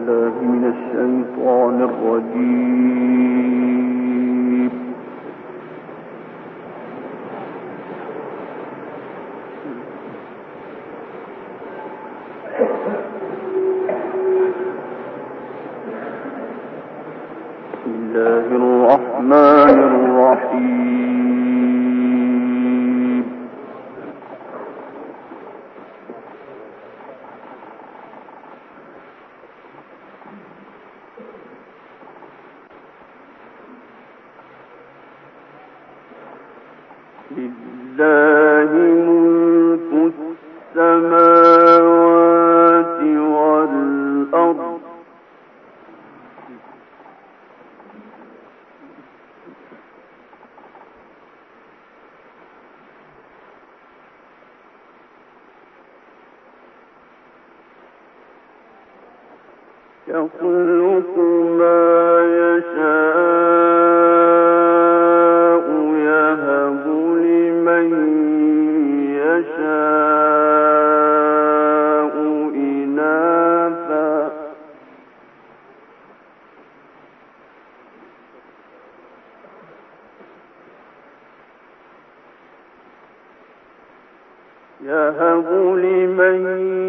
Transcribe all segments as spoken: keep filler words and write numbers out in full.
بالله من الشيطان الرجيم. بسم الله الرحمن الرحيم. لله ملك السماوات والأرض يخلق ما يشاء يهب لمن يشاء إناثا يهب لمن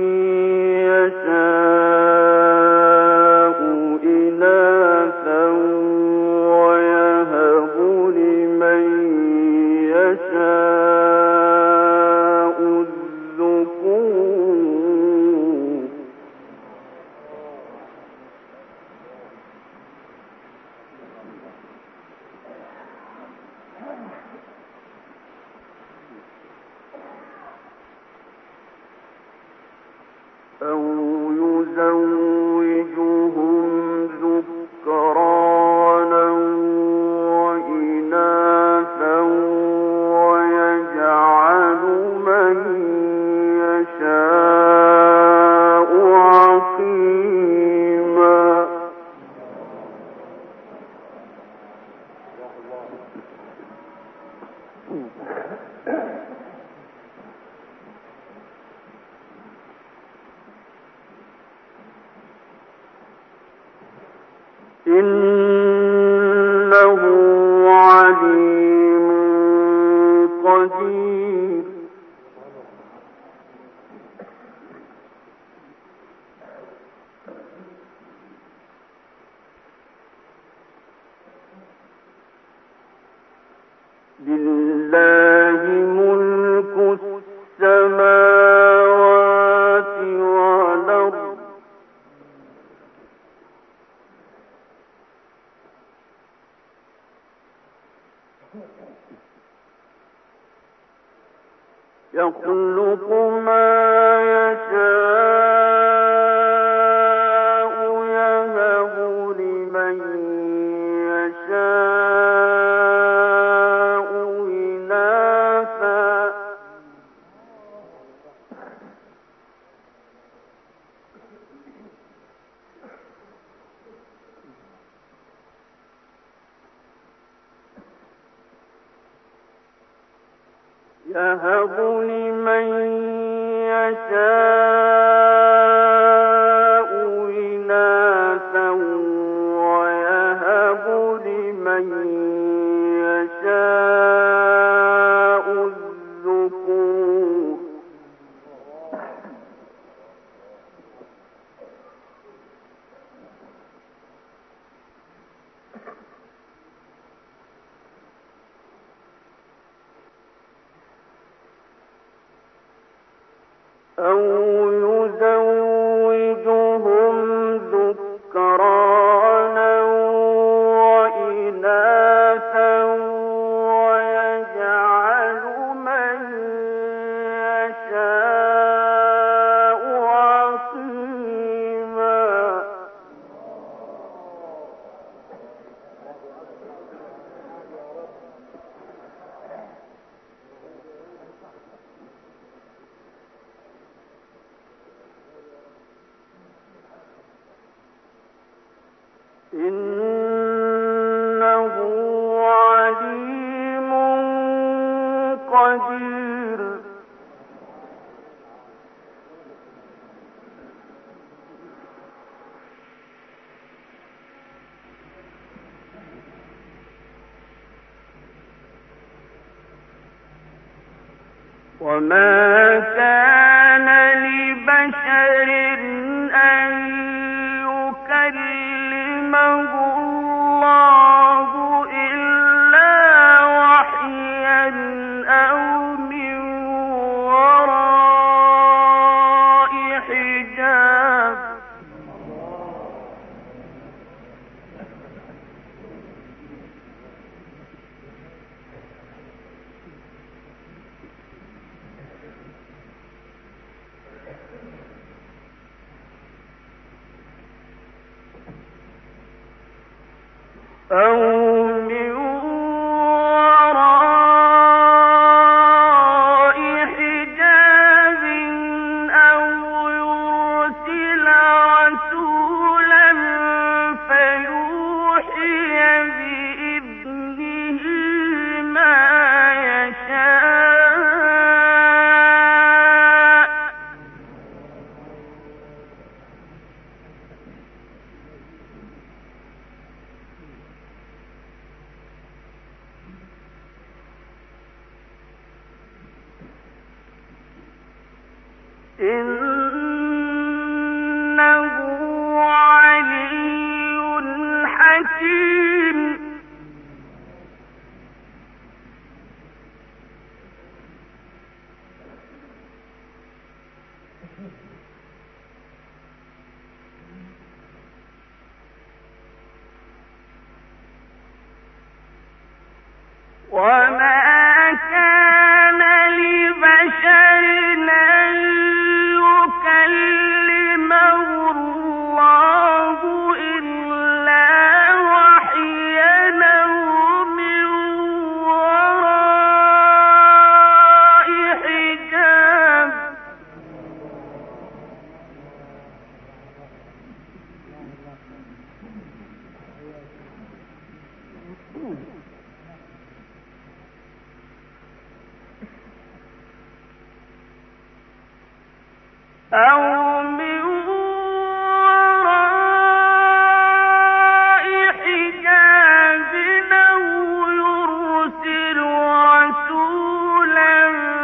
يشاء إناثا ويهب لمن يشاء الذكور أو يزوجهم ذكرانا وإناثا ويجعل من يشاء عقيما. إنه عليم قدير. لله ملك السماوات والأرض يخلق ما يشاء يهب لمن يشاء إناثا يهب لمن يشاء إناثا ويهب لمن يشاء الذكور أو يزوجهم ذكرانا وإناثا ويجعل من يشاء عقيما. إنه عليم قدير. وما كان لبشر أن يكلمه الله إلا وحيا أو من وراء حجاب. أو من وراء حجاب أو يرسل رسولا فيوحي بإذنه ما يشاء. إنه علي حكيم. وما كان لبشر أن يكلمه الله إلا وحيا أو من وراء حجاب. أو من وراء حجاب أو يرسل رسولا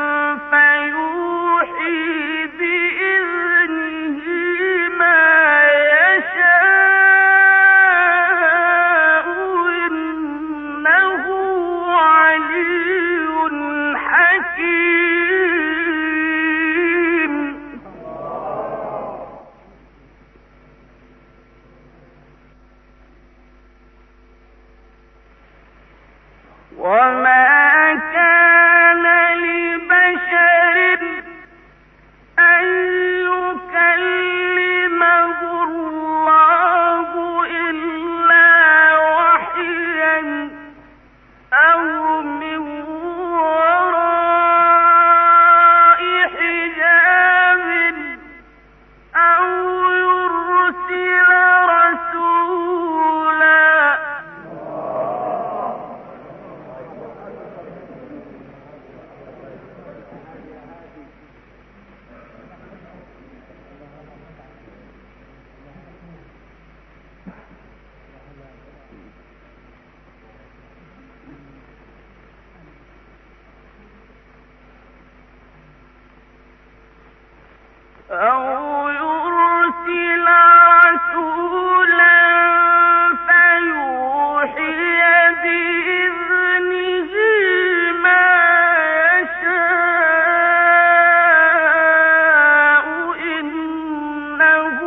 فيوحي بإذنه ما يشاء. إنه علي حكيم. وما كان لبشر أن يكلمه الله إلا وحيا أو من وراء حجاب أو يرسل رسولا. أو يرسل رسولا فيوحي بإذنه ما يشاء. إنه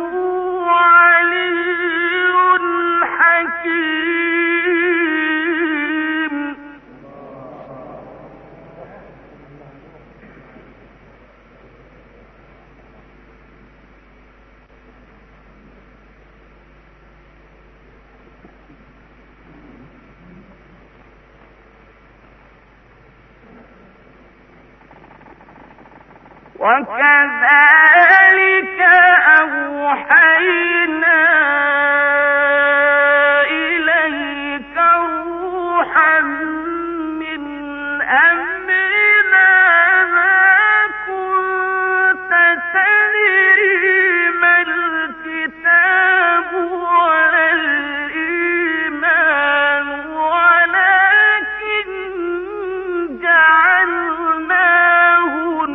علي حكيم. وكذلك أوحينا إليك روحا من أمرنا ما كنت تدري ما الكتاب ولا الإيمان ولكن جعلناه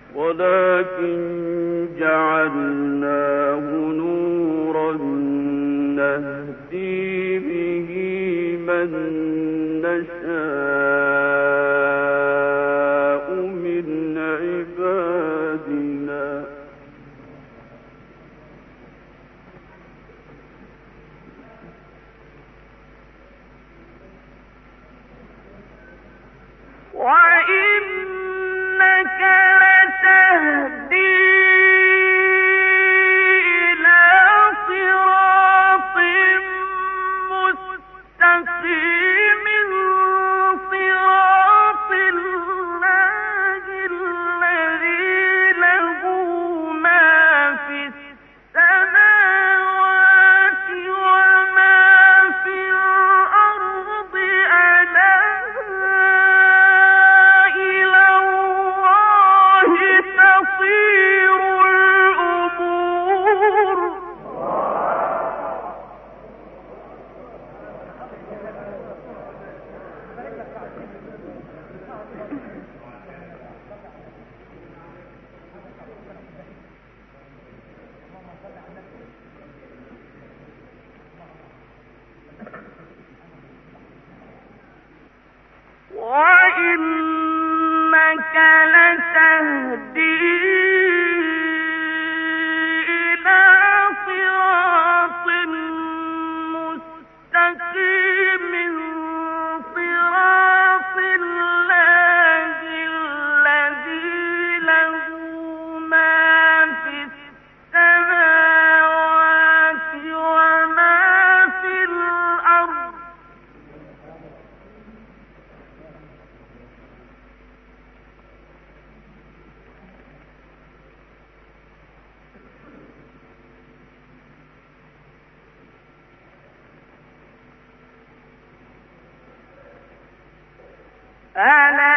ولكن جعلناه نورا نهدي به من نشاء من عبادنا وإنك لتهدي إلى صراط مستقيم صراط الله الذي له ما في السماوات وما في الأرض ألا إلى الله تصير الأمور. وإنك لتهدي إلى صراط مستقيم صراط الله الذي له ما في السماوات وما في الأرض ألا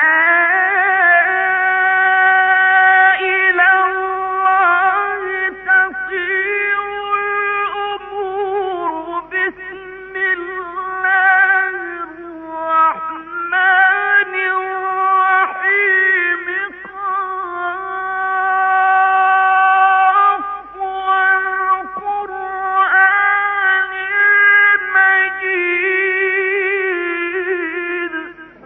إلى الله تصير الأمور. بسم الله الرحمن الرحيم. قاف والقرآن المجيد.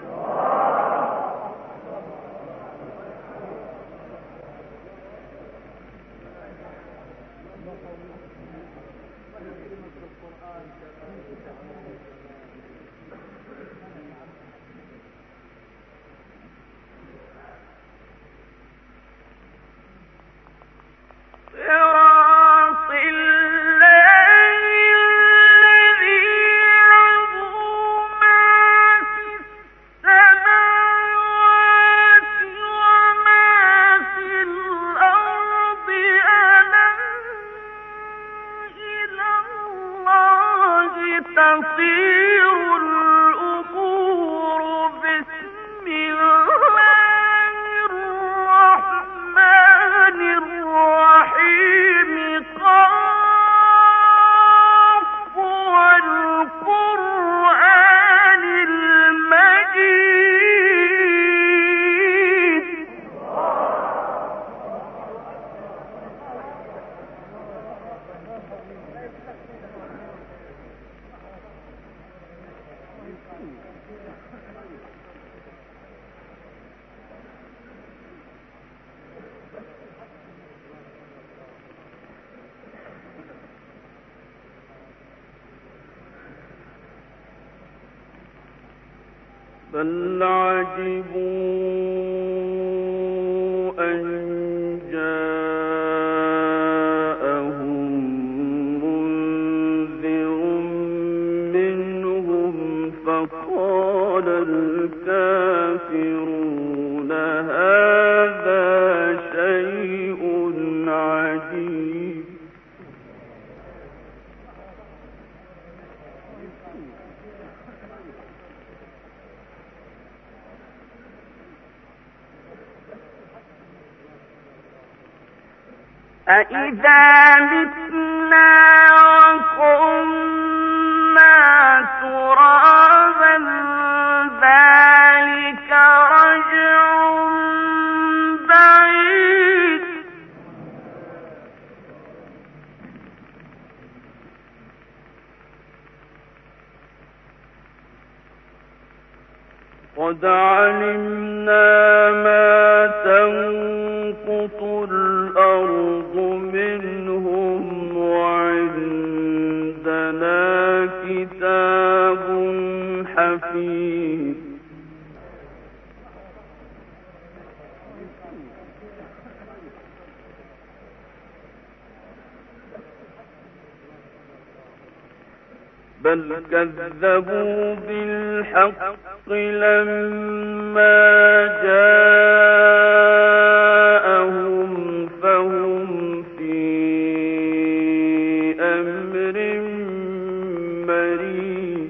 صراط الله الذي له ما في السماوات وما في الأرض ألا إلى الله تصير الأمور. بسم الله الرحمن الرحيم. قاف والقرآن المجيد. بل عجبوا أن جاءهم منذر منهم فقال الكافرون هذا شيء عجيب. أَإِذَا مِتْنَا وَكُنَّا تُرَابًا ذَلِكَ رَجْعٌ بَعِيدٌ. قد علمنا ما تنقص الأرض منهم وعندنا كتاب حفيظ بل كذبوا بالحق لما جاءهم فهم في أمر مريج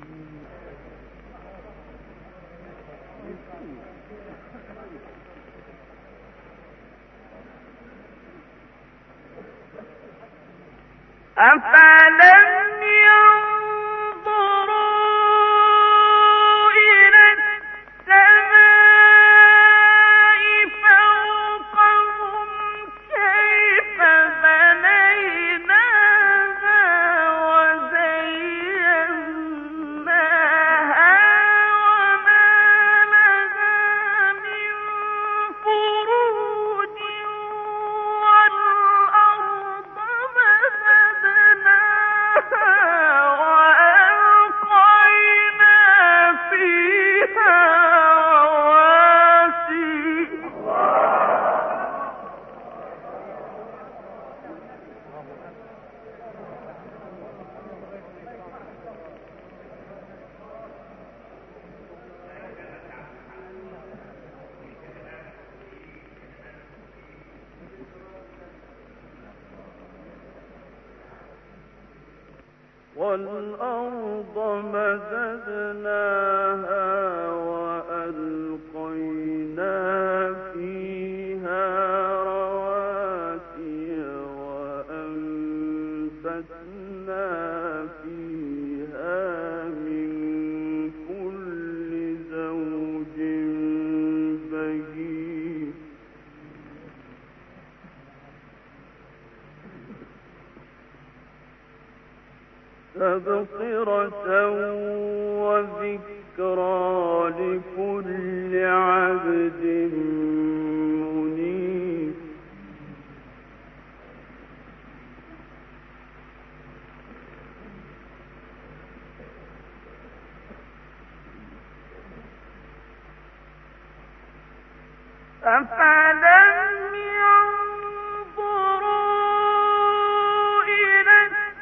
أفلم والأرض مددناها وألقينا فيها رواسي وأنبتنا فيها من كل زوج بهيج تبصرة وذكرى لكل عبد منيب أفلم ينظروا إلى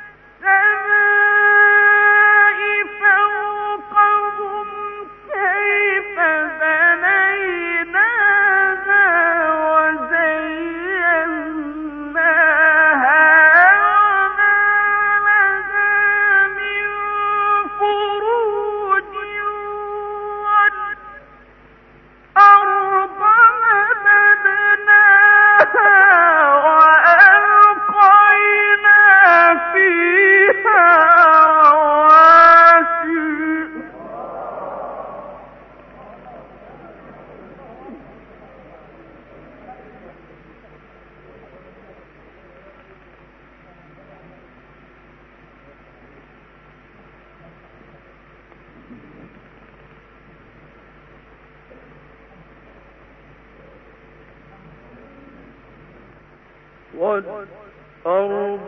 السماء فوقهم كيف بنيناها وزيناها وما لها من فروج والأرض مددناها وألقينا فيها رواسي والأرض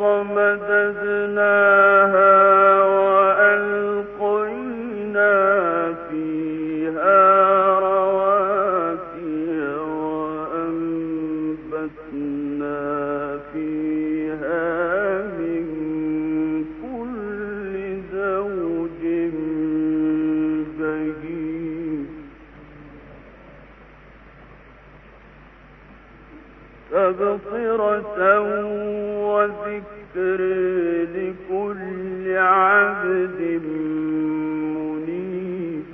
مددناها وألقينا فيها رواسي وأنبتنا فيها من كل زوج بهيج تبصرة وذكر لكل عبد منيب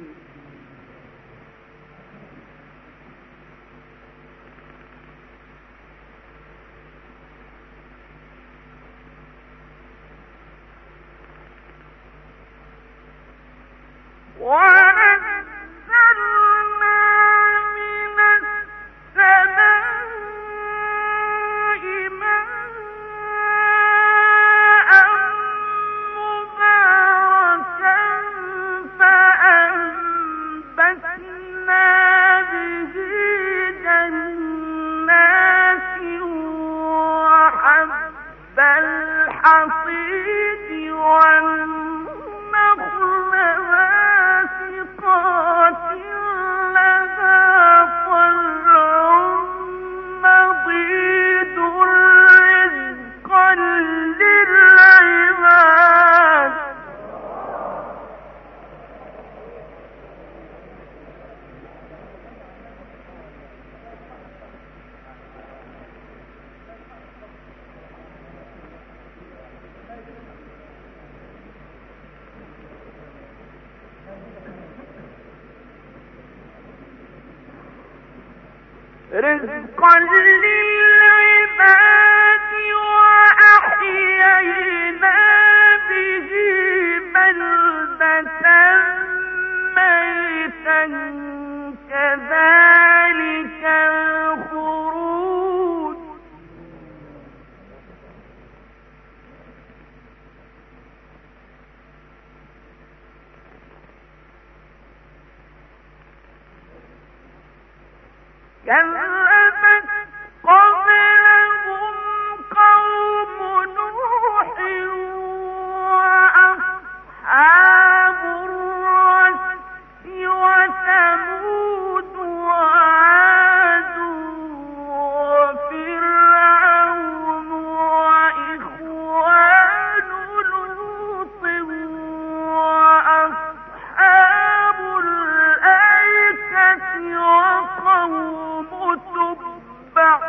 ونزلنا من السماء ماء مباركا فأنبتنا رزقا للعباد وأحيينا به بلدة ميتا كذلك الخروج كذبت قبلهم قوم نوح وأصحاب الرس وثمود وعاد وفرعون وإخوان لوط وأصحاب الأيكة وقوم تبع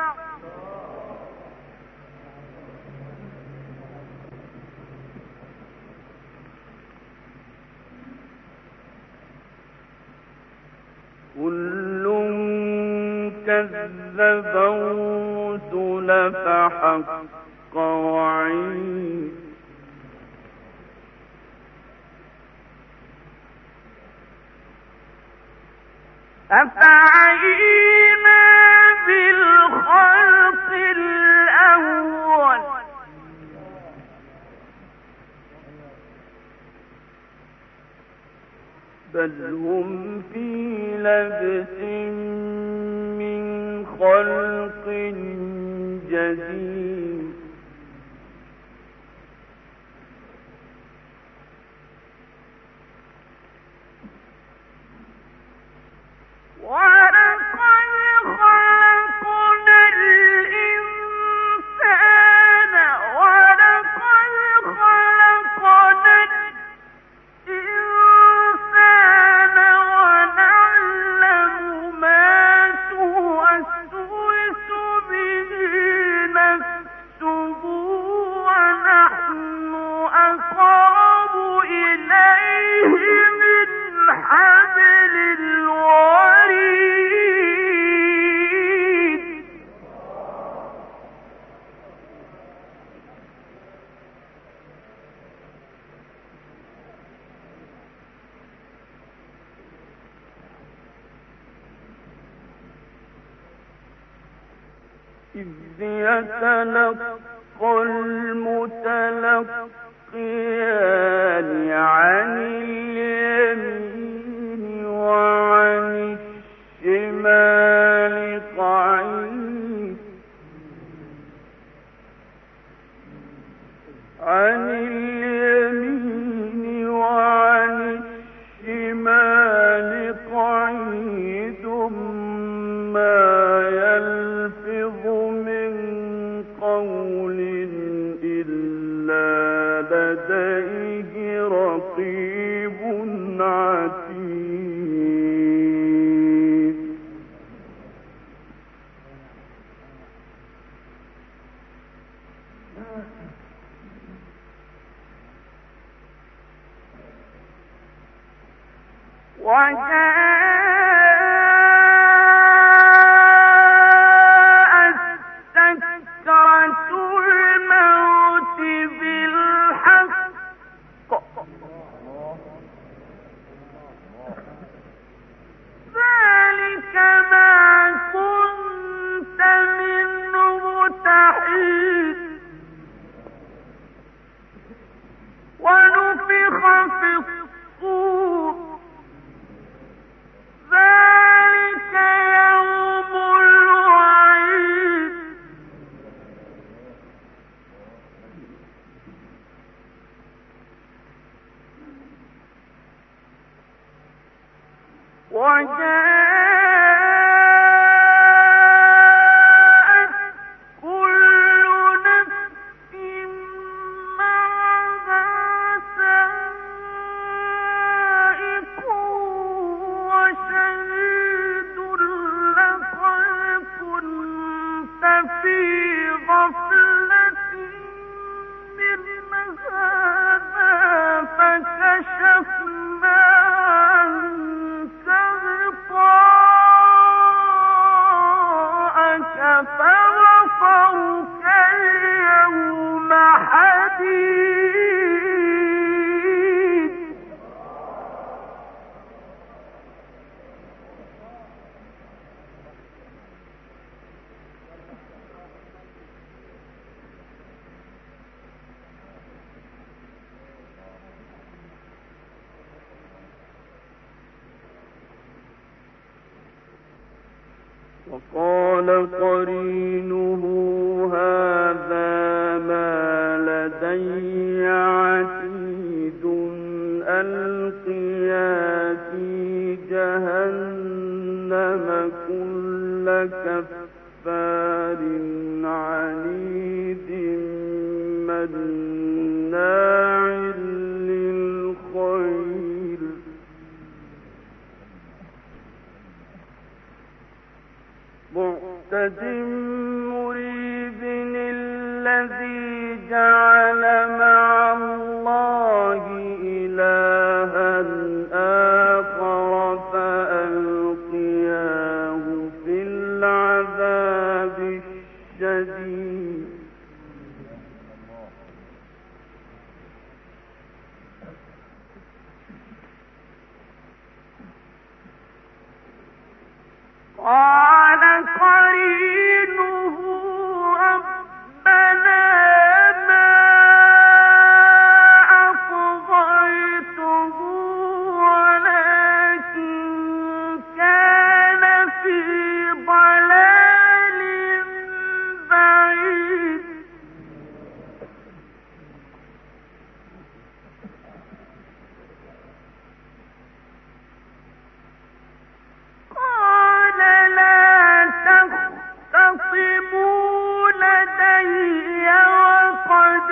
كل كذب الرسل فحق وعيد أفعينا بالخلق الأول بل هم في لبس من خلق جديد ولقد خلقنا الإنسان ولقد خلقنا الإنسان ونعلم ما توسوس به نفسه ونحن أقرب إليه من حبل الوريد إذ يتلقى المتلقيان عن اليمين وعن الشمال قعيد عن اليمين وعن الشمال قعيد ما يلفظ من قول إلا لديه رقيب عتيد وجاءت سكرة الموت بالحق ذلك ما كنت منه تحيد ونفخ في الصور وقال قرينه هذا ما لدي عتيد ألقيا في جهنم كل كفار عنيد مناع للخير معتد مريب الذي جعل مع الله إلها آخر فألقياه في العذاب الشديد قال قرينه ربنا ما أطغيته ولكن كان في ضلال بعيد قال لا تختصموا لدي وقد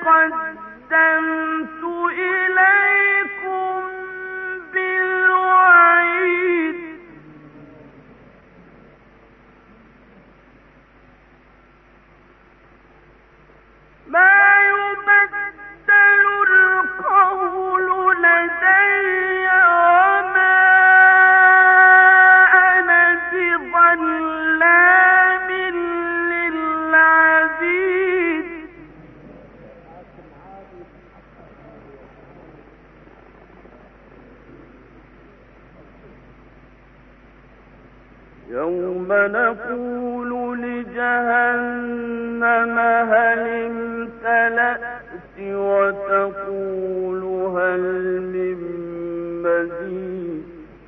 قدمت إليكم بالوعيد ما يبدل القول لدي وما أنا بظلام للعبيد يوم نقول لجهنم هل امتلأت وتقول هل من مزيد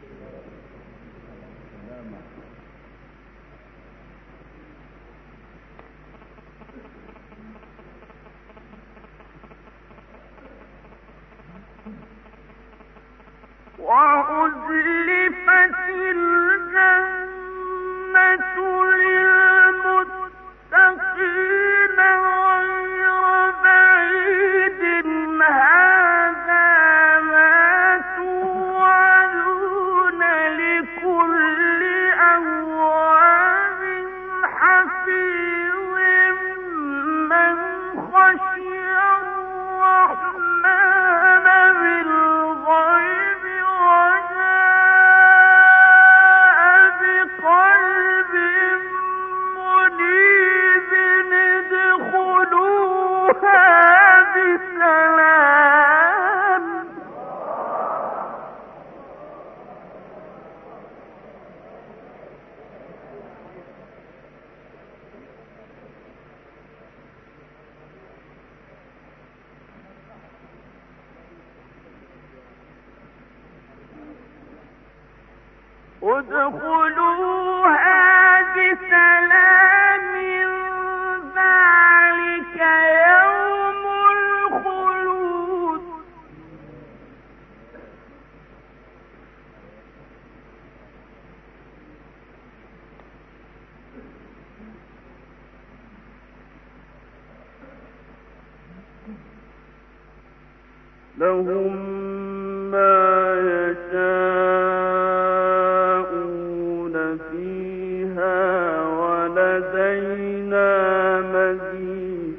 وأزلفت الجنة للمتقين غير بعيد هذا ما توعدون لكل أواب حفيظ من خشي الرحمن بالغيب وجاء بقلب منيب ادخلوها بسلام ادخلوها بسلام ذلك يوم الخلود لهم ما يشاءون فيها ولدينا مزيد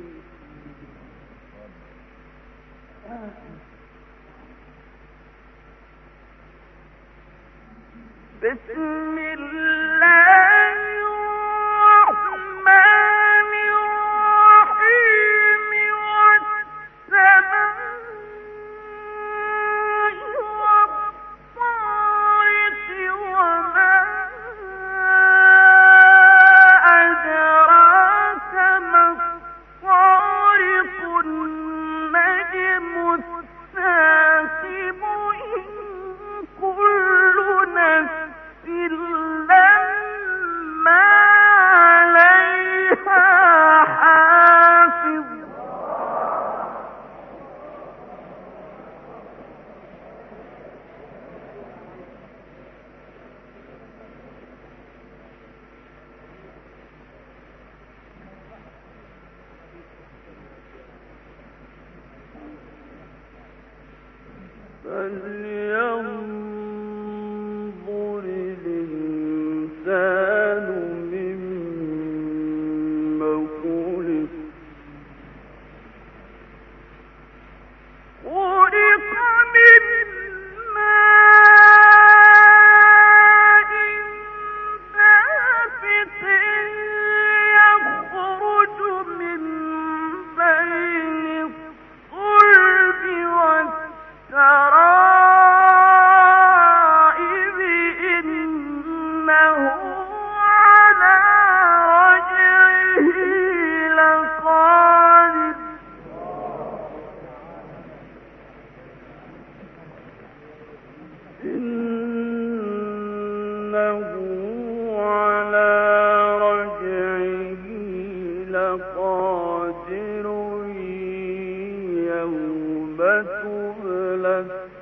بسم الله الرحمن الرحيم والسماء والطارق وما أدراك فلينظر الإنسان مما خلق خلق من ماء دافق يخرج من بين الصلب والترائب إنه على رجعه لقادر إنه على رجعه لقادر يوم تبلى